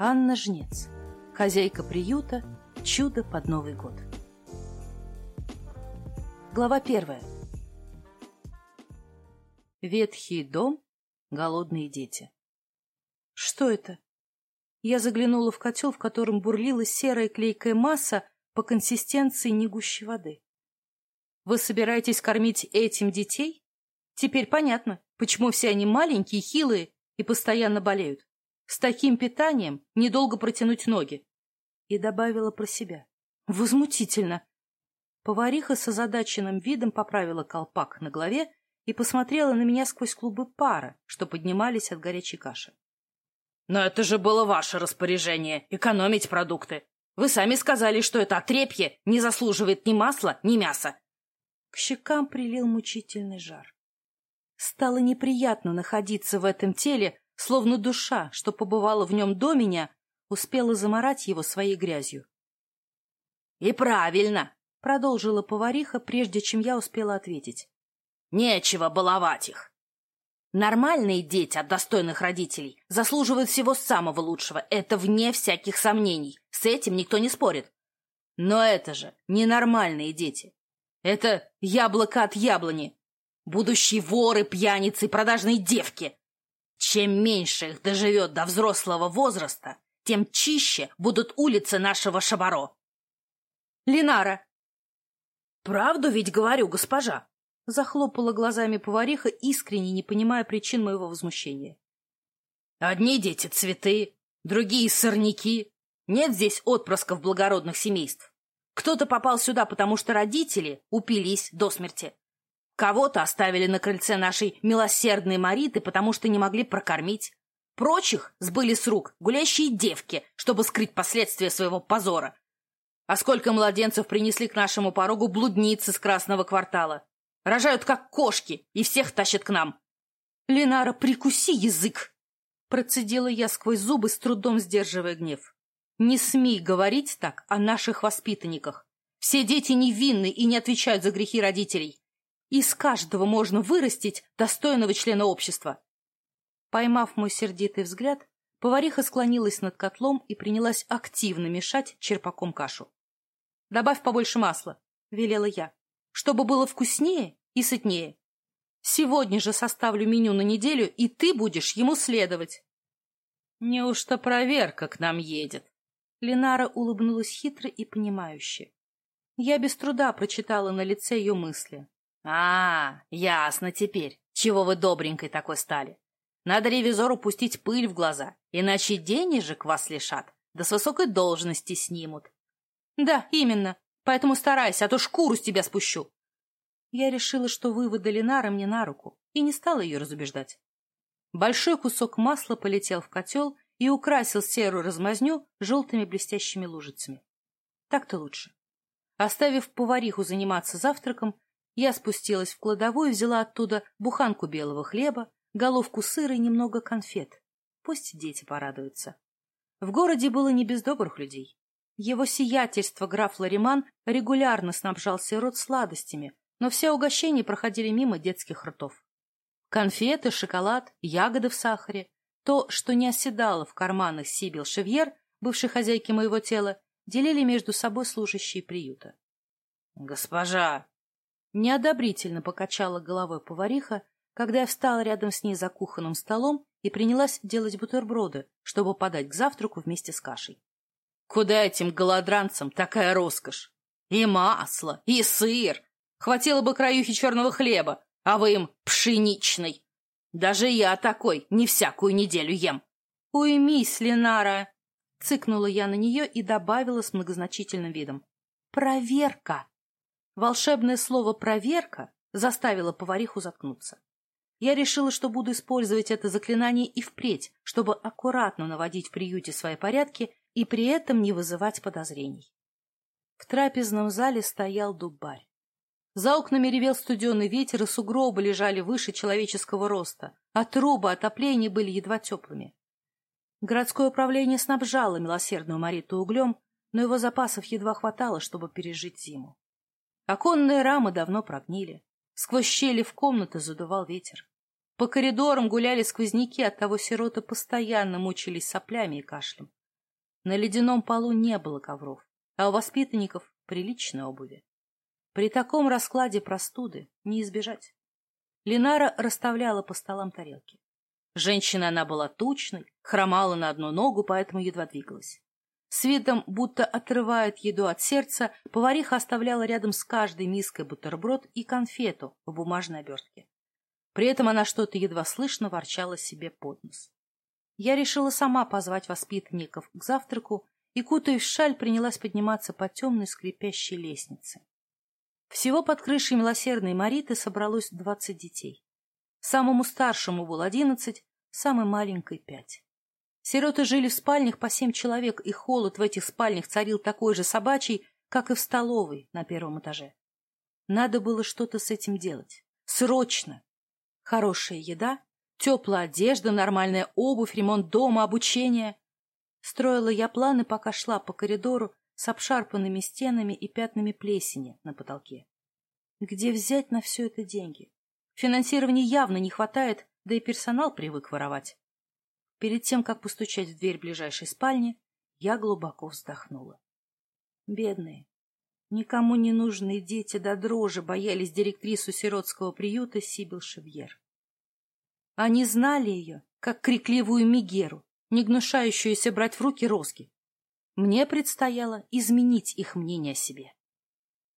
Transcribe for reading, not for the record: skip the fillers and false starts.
Анна Жнец, хозяйка приюта, чудо под Новый год. Глава 1. Ветхий дом, голодные дети. Что это? Я заглянула в котел, в котором бурлила серая клейкая масса по консистенции не гуще воды. Вы собираетесь кормить этим детей? Теперь понятно, почему все они маленькие, хилые и постоянно болеют. С таким питанием недолго протянуть ноги. И добавила про себя. Возмутительно. Повариха с озадаченным видом поправила колпак на голове и посмотрела на меня сквозь клубы пара, что поднимались от горячей каши. «Но это же было ваше распоряжение — экономить продукты. Вы сами сказали, что это отрепье не заслуживает ни масла, ни мяса». К щекам прилил мучительный жар. Стало неприятно находиться в этом теле, словно душа, что побывала в нем до меня, успела замарать его своей грязью. «И правильно!» — продолжила повариха, прежде чем я успела ответить. «Нечего баловать их. Нормальные дети от достойных родителей заслуживают всего самого лучшего. Это вне всяких сомнений. С этим никто не спорит. Но это же ненормальные дети. Это яблоко от яблони. Будущие воры, пьяницы и продажные девки. Чем меньше их доживет до взрослого возраста, тем чище будут улицы нашего Шабаро». «Линара!» «Правду ведь говорю, госпожа!» Захлопала глазами повариха, искренне не понимая причин моего возмущения. «Одни дети цветы, другие сорняки. Нет здесь отпрысков благородных семейств. Кто-то попал сюда, потому что родители упились до смерти. Кого-то оставили на крыльце нашей милосердной Мариты, потому что не могли прокормить. Прочих сбыли с рук гулящие девки, чтобы скрыть последствия своего позора. А сколько младенцев принесли к нашему порогу блудницы с Красного квартала. Рожают как кошки и всех тащат к нам». «Линара, прикуси язык!» Процедила я сквозь зубы, с трудом сдерживая гнев. «Не смей говорить так о наших воспитанниках. Все дети невинны и не отвечают за грехи родителей. Из каждого можно вырастить достойного члена общества». Поймав мой сердитый взгляд, повариха склонилась над котлом и принялась активно мешать черпаком кашу. «Добавь побольше масла», — велела я, — «чтобы было вкуснее и сытнее. Сегодня же составлю меню на неделю, и ты будешь ему следовать». «Неужто проверка к нам едет?» Линара улыбнулась хитро и понимающе. Я без труда прочитала на лице ее мысли. Ясно теперь, чего вы добренькой такой стали. Надо ревизору пустить пыль в глаза, иначе денежек вас лишат, да с высокой должности снимут». «Да, именно. Поэтому старайся, а то шкуру с тебя спущу». Я решила, что выводы Линары мне на руку, и не стала ее разубеждать. Большой кусок масла полетел в котел и украсил серую размазню желтыми блестящими лужицами. Так-то лучше. Оставив повариху заниматься завтраком, я спустилась в кладовую и взяла оттуда буханку белого хлеба, головку сыра и немного конфет. Пусть дети порадуются. В городе было не без добрых людей. Его сиятельство граф Лариман регулярно снабжал сирот сладостями, но все угощения проходили мимо детских ртов. Конфеты, шоколад, ягоды в сахаре, то, что не оседало в карманах Сибил Шевьер, бывшей хозяйки моего тела, делили между собой служащие приюта. «Госпожа!» Неодобрительно покачала головой повариха, когда я встала рядом с ней за кухонным столом и принялась делать бутерброды, чтобы подать к завтраку вместе с кашей. «Куда этим голодранцам такая роскошь? И масло, и сыр! Хватило бы краюхи черного хлеба, а вы им пшеничный! Даже я такой не всякую неделю ем!» «Уймись, Линара!» — цыкнула я на нее и добавила с многозначительным видом. «Проверка!» Волшебное слово «проверка» заставило повариху заткнуться. Я решила, что буду использовать это заклинание и впредь, чтобы аккуратно наводить в приюте свои порядки и при этом не вызывать подозрений. В трапезном зале стоял дубарь. За окнами ревел студеный ветер, и сугробы лежали выше человеческого роста, а трубы отопления были едва теплыми. Городское управление снабжало милосердную Мариту углем, но его запасов едва хватало, чтобы пережить зиму. Оконные рамы давно прогнили. Сквозь щели в комнаты задувал ветер. По коридорам гуляли сквозняки, оттого сироты постоянно мучились соплями и кашлем. На ледяном полу не было ковров, а у воспитанников приличной обуви. При таком раскладе простуды не избежать. Линара расставляла по столам тарелки. Женщина она была тучной, хромала на одну ногу, поэтому едва двигалась. С видом, будто отрывает еду от сердца, повариха оставляла рядом с каждой миской бутерброд и конфету в бумажной обертке. При этом она что-то едва слышно ворчала себе под нос. Я решила сама позвать воспитанников к завтраку и, кутаясь в шаль, принялась подниматься по темной скрипящей лестнице. Всего под крышей милосердной Мариты собралось 20 детей. Самому старшему было 11, самой маленькой 5. Сироты жили в спальнях по 7 человек, и холод в этих спальнях царил такой же собачий, как и в столовой на первом этаже. Надо было что-то с этим делать. Срочно! Хорошая еда, теплая одежда, нормальная обувь, ремонт дома, обучение. Строила я планы, пока шла по коридору с обшарпанными стенами и пятнами плесени на потолке. Где взять на все это деньги? Финансирования явно не хватает, да и персонал привык воровать. Перед тем, как постучать в дверь ближайшей спальни, я глубоко вздохнула. Бедные, никому не нужные дети до дрожи боялись директрису сиротского приюта Сибил Шевьер. Они знали ее, как крикливую Мегеру, не гнушающуюся брать в руки розги. Мне предстояло изменить их мнение о себе.